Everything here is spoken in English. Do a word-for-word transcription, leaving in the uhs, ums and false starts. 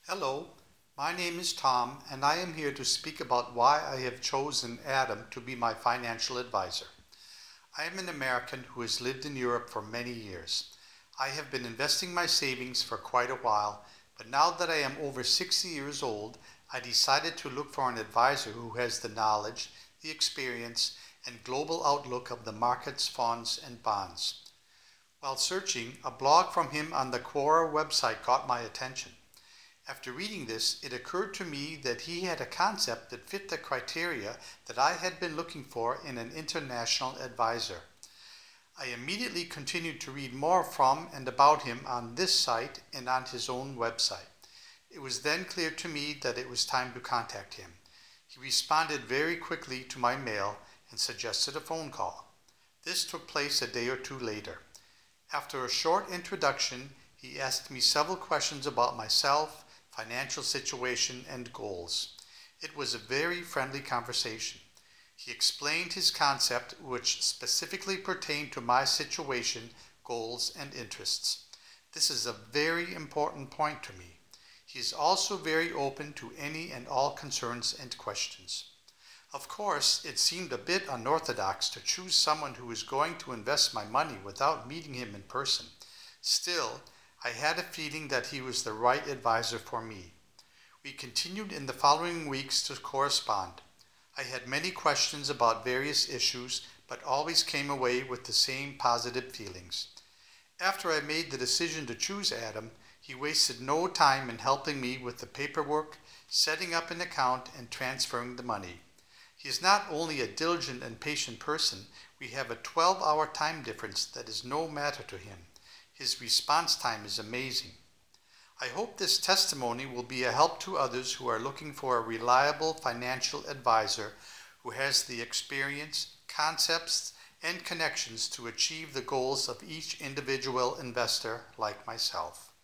Hello, my name is Tom, and I am here to speak about why I have chosen Adam to be my financial advisor. I am an American who has lived in Europe for many years. I have been investing my savings for quite a while, but now that I am over sixty years old, I decided to look for an advisor who has the knowledge, the experience, and global outlook of the markets, funds, and bonds. While searching, a blog from him on the Quora website caught my attention. After reading this, it occurred to me that he had a concept that fit the criteria that I had been looking for in an international advisor. I immediately continued to read more from and about him on this site and on his own website. It was then clear to me that it was time to contact him. He responded very quickly to my mail and suggested a phone call. This took place a day or two later. After a short introduction, he asked me several questions about myself, financial situation, and goals. It was a very friendly conversation. He explained his concept, which specifically pertained to my situation, goals, and interests. This is a very important point to me. He is also very open to any and all concerns and questions. Of course, it seemed a bit unorthodox to choose someone who was going to invest my money without meeting him in person. Still, I had a feeling that he was the right advisor for me. We continued in the following weeks to correspond. I had many questions about various issues, but always came away with the same positive feelings. After I made the decision to choose Adam, he wasted no time in helping me with the paperwork, setting up an account, and transferring the money. He is not only a diligent and patient person, we have a twelve hour time difference that is no matter to him. His response time is amazing. I hope this testimony will be a help to others who are looking for a reliable financial advisor who has the experience, concepts, and connections to achieve the goals of each individual investor like myself.